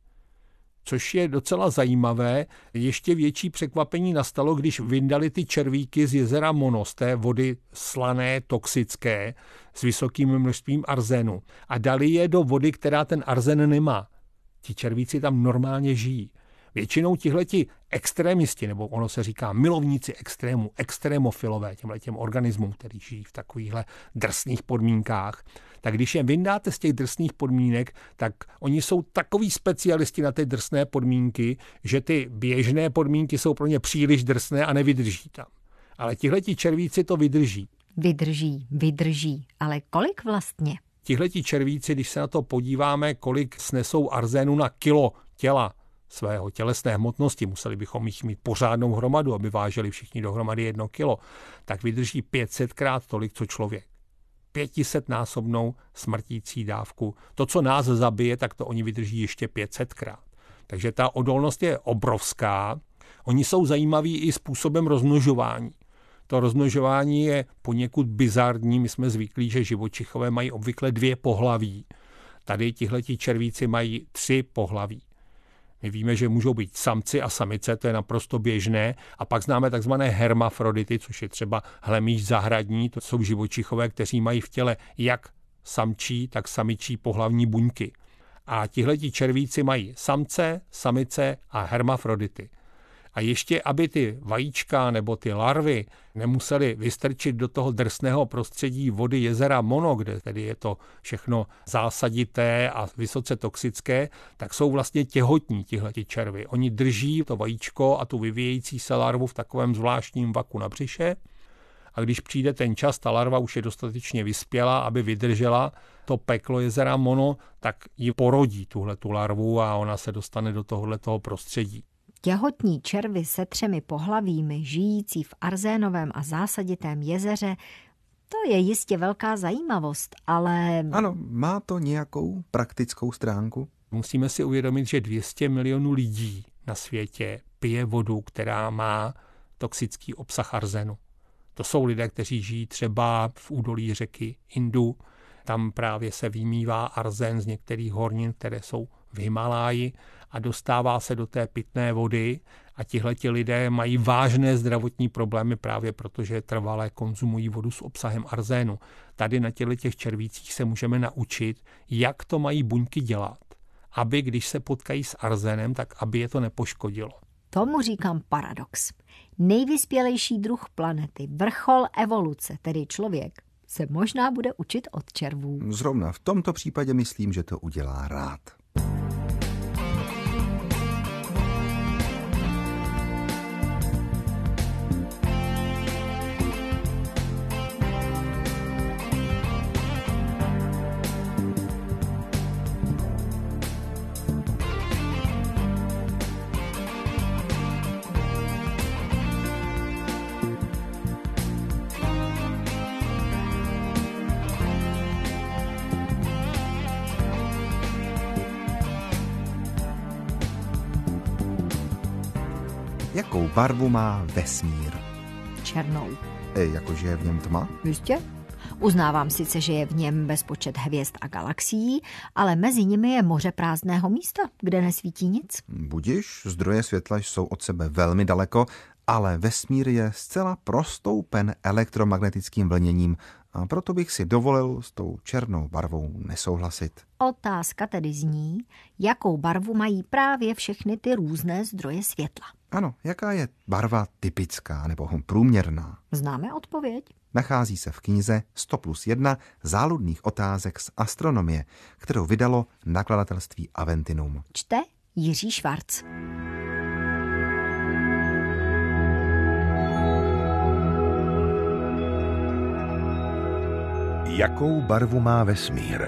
Což je docela zajímavé. Ještě větší překvapení nastalo, když vyndali ty červíky z jezera Mono, z té vody slané, toxické, s vysokým množstvím arzénu a dali je do vody, která ten arzén nemá. Ti červíci tam normálně žijí. Většinou tihleti extrémisti, nebo ono se říká milovníci extrému, extrémofilové, těmhle těm organismům, který žijí v takovýchhle drsných podmínkách, tak když je vyndáte z těch drsných podmínek, tak oni jsou takový specialisti na ty drsné podmínky, že ty běžné podmínky jsou pro ně příliš drsné a nevydrží tam. Ale tihleti červíci to vydrží. Vydrží, vydrží, ale kolik vlastně? Tihleti červíci, když se na to podíváme, kolik snesou arzénu na kilo těla svého tělesné hmotnosti, museli bychom jich mít pořádnou hromadu, aby vážili všichni dohromady jedno kilo, tak vydrží pět set krát tolik, co člověk. pětisetnásobnou smrtící dávku. To, co nás zabije, tak to oni vydrží ještě pět set krát. Takže ta odolnost je obrovská. Oni jsou zajímaví i způsobem rozmnožování. To rozmnožování je poněkud bizarní. My jsme zvyklí, že živočichové mají obvykle dvě pohlaví. Tady tihleti červíci mají tři pohlaví. My víme, že můžou být samci a samice, to je naprosto běžné. A pak známe takzvané hermafrodity, což je třeba hlemýš zahradní. To jsou živočichové, kteří mají v těle jak samčí, tak samičí pohlavní buňky. A tihleti červíci mají samce, samice a hermafrodity. A ještě, aby ty vajíčka nebo ty larvy nemuseli vystrčit do toho drsného prostředí vody jezera Mono, kde tedy je to všechno zásadité a vysoce toxické, tak jsou vlastně těhotní tihleti červy. Oni drží to vajíčko a tu vyvíjející se larvu v takovém zvláštním vaku na břiše. A když přijde ten čas, ta larva už je dostatečně vyspělá, aby vydržela to peklo jezera Mono, tak ji porodí tuhle tu larvu a ona se dostane do tohoto prostředí. Těhotní červy se třemi pohlavími, žijící v arzénovém a zásaditém jezeře, to je jistě velká zajímavost, ale... Ano, má to nějakou praktickou stránku? Musíme si uvědomit, že dvě stě milionů lidí na světě pije vodu, která má toxický obsah arzénu. To jsou lidé, kteří žijí třeba v údolí řeky Indu. Tam právě se vymývá arzén z některých hornin, které jsou v Himaláji a dostává se do té pitné vody a tihleti lidé mají vážné zdravotní problémy právě protože trvale konzumují vodu s obsahem arzénu. Tady na těch červících se můžeme naučit, jak to mají buňky dělat, aby když se potkají s arzénem, tak aby je to nepoškodilo. Tomu říkám paradox. Nejvyspělejší druh planety, vrchol evoluce, tedy člověk, se možná bude učit od červů. Zrovna v tomto případě myslím, že to udělá rád. Jakou barvu má vesmír? Černou. E, jakože je v něm tma? Jistě. Uznávám sice, že je v něm bezpočet hvězd a galaxií, ale mezi nimi je moře prázdného místa, kde nesvítí nic. Budiš, zdroje světla jsou od sebe velmi daleko, ale vesmír je zcela prostoupen elektromagnetickým vlněním a proto bych si dovolil s tou černou barvou nesouhlasit. Otázka tedy zní, jakou barvu mají právě všechny ty různé zdroje světla. Ano, jaká je barva typická nebo průměrná? Známe odpověď? Nachází se v knize sto plus jedna záludných otázek z astronomie, kterou vydalo nakladatelství Aventinum. Čte Jiří Švarc. Jakou barvu má vesmír?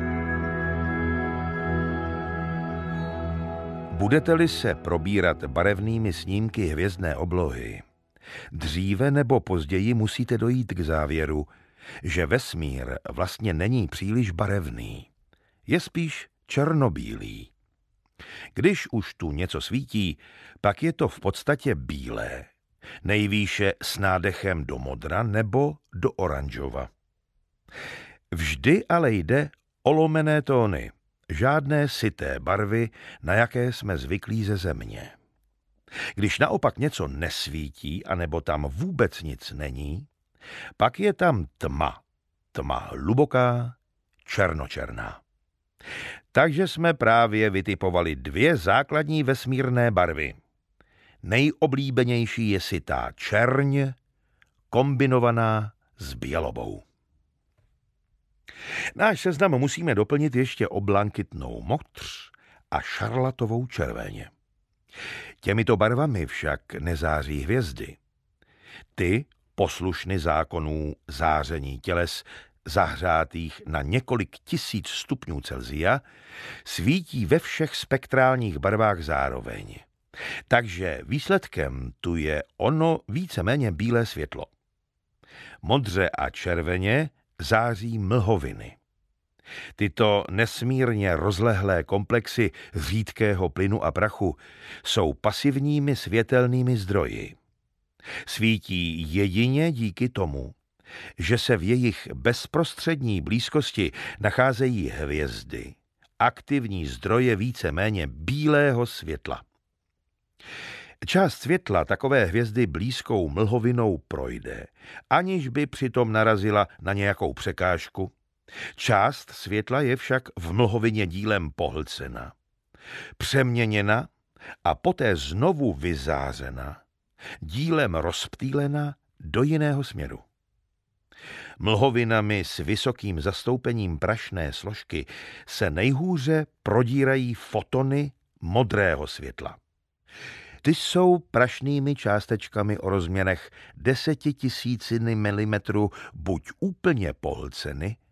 Budete-li se probírat barevnými snímky hvězdné oblohy, dříve nebo později musíte dojít k závěru, že vesmír vlastně není příliš barevný. Je spíš černobílý. Když už tu něco svítí, pak je to v podstatě bílé, nejvýše s nádechem do modra nebo do oranžova. Vždy ale jde o lomené tóny, žádné syté barvy, na jaké jsme zvyklí ze země. Když naopak něco nesvítí, anebo tam vůbec nic není, pak je tam tma, tma hluboká, černočerná. Takže jsme právě vytipovali dvě základní vesmírné barvy. Nejoblíbenější je sytá čerň, kombinovaná s bělobou. Náš seznam musíme doplnit ještě o blankitnou modř a šarlatovou červeně. Těmito barvami však nezáří hvězdy. Ty, poslušny zákonů záření těles zahřátých na několik tisíc stupňů Celsia, svítí ve všech spektrálních barvách zároveň. Takže výsledkem tu je ono víceméně bílé světlo. Modře a červeně září mlhoviny. Tyto nesmírně rozlehlé komplexy řídkého plynu a prachu jsou pasivními světelnými zdroji. Svítí jedině díky tomu, že se v jejich bezprostřední blízkosti nacházejí hvězdy, aktivní zdroje víceméně bílého světla. Část světla takové hvězdy blízkou mlhovinou projde, aniž by přitom narazila na nějakou překážku. Část světla je však v mlhovině dílem pohlcena, přeměněna a poté znovu vyzářena, dílem rozptýlena do jiného směru. Mlhovinami s vysokým zastoupením prašné složky se nejhůře prodírají fotony modrého světla. Ty jsou prašnými částečkami o rozměrech desetitisíciny milimetru buď úplně pohlceny,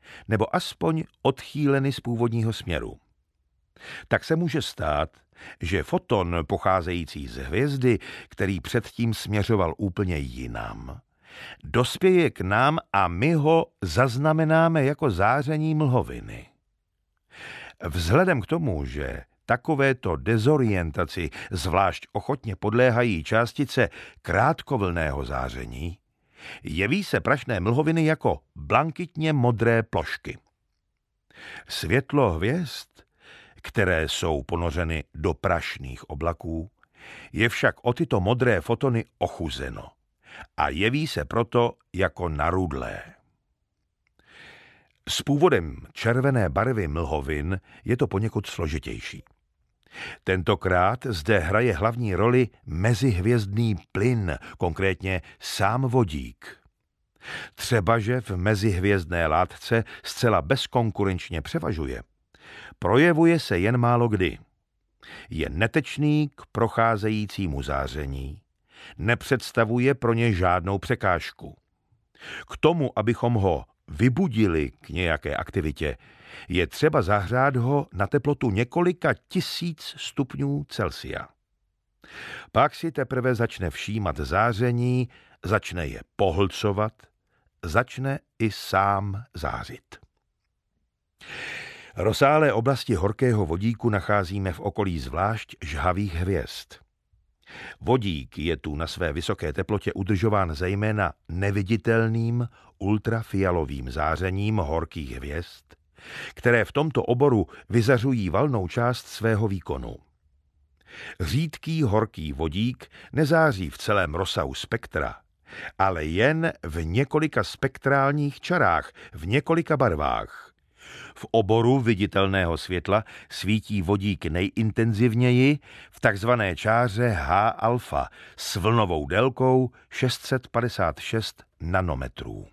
nebo aspoň odchýleny z původního směru. Tak se může stát, že foton pocházející z hvězdy, který předtím směřoval úplně jinam, dospěje k nám a my ho zaznamenáme jako záření mlhoviny. Vzhledem k tomu, že takovéto dezorientaci zvlášť ochotně podléhají částice krátkovlnného záření, jeví se prašné mlhoviny jako blankitně modré plošky. Světlo hvězd, které jsou ponořeny do prašných oblaků, je však o tyto modré fotony ochuzeno a jeví se proto jako narudlé. S původem červené barvy mlhovin je to poněkud složitější. Tentokrát zde hraje hlavní roli mezihvězdný plyn, konkrétně sám vodík. Třebaže v mezihvězdné látce zcela bezkonkurenčně převažuje, projevuje se jen málo kdy. Je netečný k procházejícímu záření, nepředstavuje pro ně žádnou překážku. K tomu, abychom ho vybudili k nějaké aktivitě, je třeba zahřát ho na teplotu několika tisíc stupňů Celsia. Pak si teprve začne všímat záření, začne je pohlcovat, začne i sám zářit. Rozsáhlé oblasti horkého vodíku nacházíme v okolí zvlášť žhavých hvězd. Vodík je tu na své vysoké teplotě udržován zejména neviditelným ultrafialovým zářením horkých hvězd, které v tomto oboru vyzařují valnou část svého výkonu. Řídký horký vodík nezáří v celém rozsahu spektra, ale jen v několika spektrálních čarách, v několika barvách. V oboru viditelného světla svítí vodík nejintenzivněji v takzvané čáře H-alfa s vlnovou délkou šest set padesát šest nanometrů.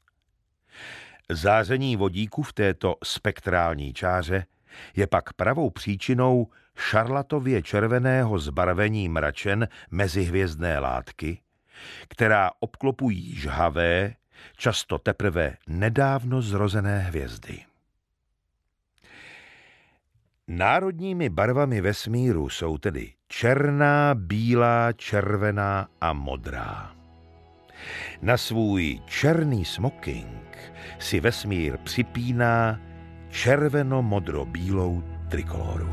Záření vodíku v této spektrální čáře je pak pravou příčinou šarlatově červeného zbarvení mračen mezihvězdné látky, která obklopují žhavé, často teprve nedávno zrozené hvězdy. Národními barvami vesmíru jsou tedy černá, bílá, červená a modrá. Na svůj černý smoking si vesmír připíná červeno-modro-bílou trikoloru.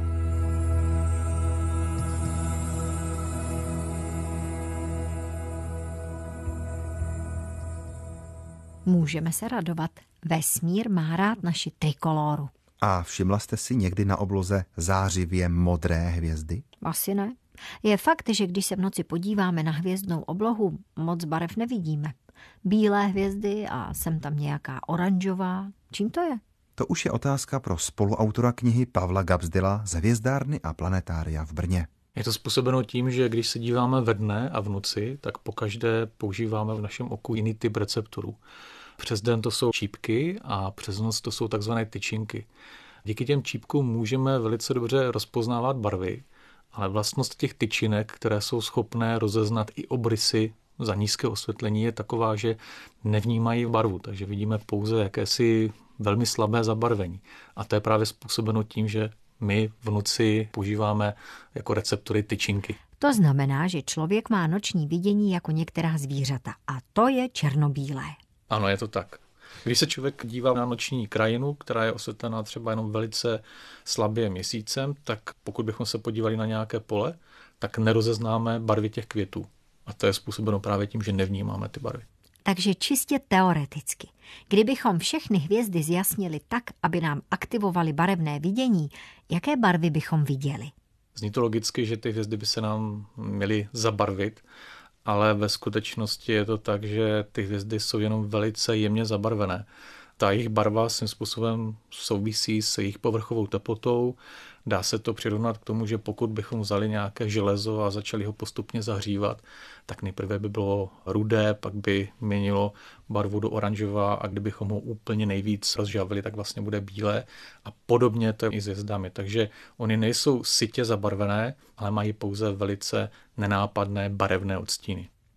Můžeme se radovat. Vesmír má rád naši trikoloru. A všimla jste si někdy na obloze zářivě modré hvězdy? Asi ne. Je fakt, že když se v noci podíváme na hvězdnou oblohu, moc barev nevidíme. Bílé hvězdy a sem tam nějaká oranžová. Čím to je? To už je otázka pro spoluautora knihy Pavla Gabsdila z Hvězdárny a planetária v Brně. Je to způsobeno tím, že když se díváme ve dne a v noci, tak pokaždé používáme v našem oku jiný typ receptorů. Přes den to jsou čípky a přes noc to jsou takzvané tyčinky. Díky těm čípkům můžeme velice dobře rozpoznávat barvy, ale vlastnost těch tyčinek, které jsou schopné rozeznat i obrysy za nízké osvětlení, je taková, že nevnímají barvu, takže vidíme pouze jakési velmi slabé zabarvení. A to je právě způsobeno tím, že my v noci používáme jako receptory tyčinky. To znamená, že člověk má noční vidění jako některá zvířata a to je černobílé. Ano, je to tak. Když se člověk dívá na noční krajinu, která je osvětlená třeba jenom velice slabě měsícem, tak pokud bychom se podívali na nějaké pole, tak nerozeznáme barvy těch květů. A to je způsobeno právě tím, že nevnímáme ty barvy. Takže čistě teoreticky. Kdybychom všechny hvězdy zjasnili tak, aby nám aktivovali barevné vidění, jaké barvy bychom viděli? Zní to logicky, že ty hvězdy by se nám měly zabarvit, ale ve skutečnosti je to tak, že ty hvězdy jsou jenom velice jemně zabarvené. Ta jejich barva svým způsobem souvisí s jejich povrchovou teplotou. Dá se to přirovnat k tomu, že pokud bychom vzali nějaké železo a začali ho postupně zahřívat, tak nejprve by bylo rudé, pak by měnilo barvu do oranžová a kdybychom ho úplně nejvíc rozžavili, tak vlastně bude bílé. A podobně to je i s hvězdami. Takže oni nejsou sytě zabarvené, ale mají pouze velice nenápadné barevné odstíny.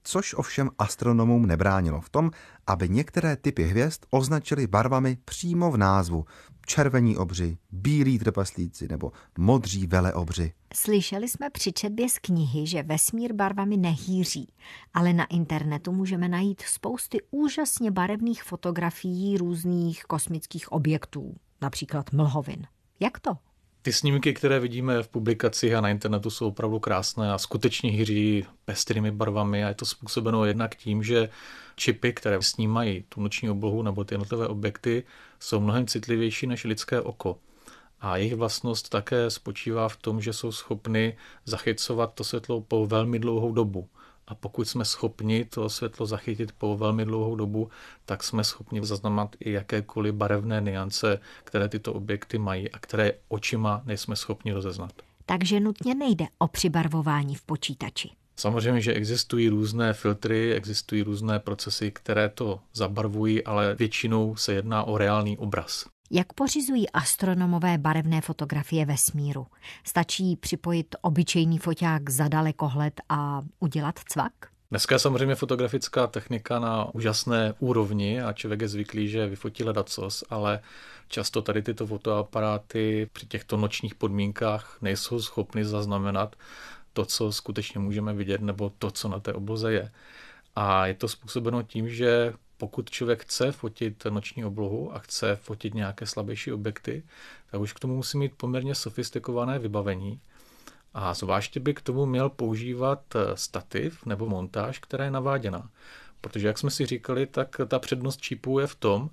což ovšem astronomům nebránilo v tom, aby některé typy hvězd označili barvami přímo v názvu. Červení obři, bílí trpaslíci nebo modří veleobři. Slyšeli jsme při četbě z knihy, že vesmír barvami nehýří, ale na internetu můžeme najít spousty úžasně barevných fotografií různých kosmických objektů, například mlhovin. Jak to? Ty snímky, které vidíme v publikacích a na internetu, jsou opravdu krásné a skutečně hýří pestrými barvami a je to způsobeno jednak tím, že čipy, které snímají tu noční oblohu nebo ty jednotlivé objekty, jsou mnohem citlivější než lidské oko. A jejich vlastnost také spočívá v tom, že jsou schopny zachycovat to světlo po velmi dlouhou dobu. A pokud jsme schopni to světlo zachytit po velmi dlouhou dobu, tak jsme schopni zaznamenat i jakékoliv barevné nuance, které tyto objekty mají a které očima nejsme schopni rozeznat. Takže nutně nejde o přibarvování v počítači. Samozřejmě, že existují různé filtry, existují různé procesy, které to zabarvují, ale většinou se jedná o reálný obraz. Jak pořizují astronomové barevné fotografie vesmíru? Stačí připojit obyčejný foťák za dalekohled a udělat cvak? Dneska je samozřejmě fotografická technika na úžasné úrovni a člověk je zvyklý, že vyfotí ledacos, ale často tady tyto fotoaparáty při těchto nočních podmínkách nejsou schopny zaznamenat to, co skutečně můžeme vidět, nebo to, co na té obloze je. A je to způsobeno tím, že pokud člověk chce fotit noční oblohu a chce fotit nějaké slabější objekty, tak už k tomu musí mít poměrně sofistikované vybavení. A zvláště by k tomu měl používat stativ nebo montáž, která je naváděná. Protože, jak jsme si říkali, tak ta přednost čipů je v tom,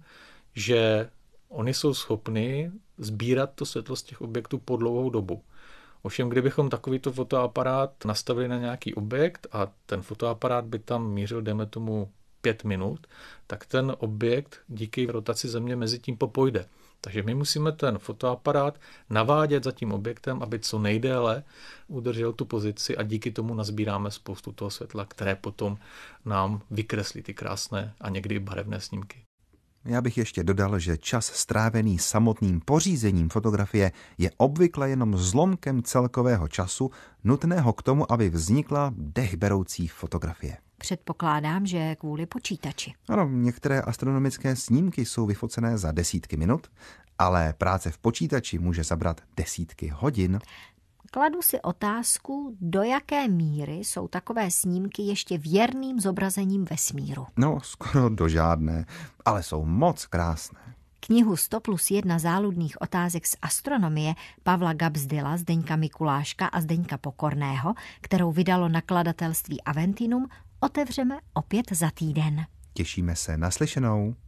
že oni jsou schopni sbírat to světlo z těch objektů po dlouhou dobu. Ovšem, kdybychom takovýto fotoaparát nastavili na nějaký objekt a ten fotoaparát by tam mířil, dejme tomu, pět minut, tak ten objekt díky rotaci Země mezi tím popojde. Takže my musíme ten fotoaparát navádět za tím objektem, aby co nejdéle udržel tu pozici a díky tomu nazbíráme spoustu toho světla, které potom nám vykreslí ty krásné a někdy i barevné snímky. Já bych ještě dodal, že čas strávený samotným pořízením fotografie je obvykle jenom zlomkem celkového času nutného k tomu, aby vznikla dechberoucí fotografie. Předpokládám, že kvůli počítači. Ano, některé astronomické snímky jsou vyfocené za desítky minut, ale práce v počítači může zabrat desítky hodin. Kladu si otázku, do jaké míry jsou takové snímky ještě věrným zobrazením vesmíru. No, skoro do žádné, ale jsou moc krásné. Knihu sto plus jedna záludných otázek z astronomie Pavla Gabsdyla, Zdeňka Mikuláška a Zdeňka Pokorného, kterou vydalo nakladatelství Aventinum, otevřeme opět za týden. Těšíme se na slyšenou.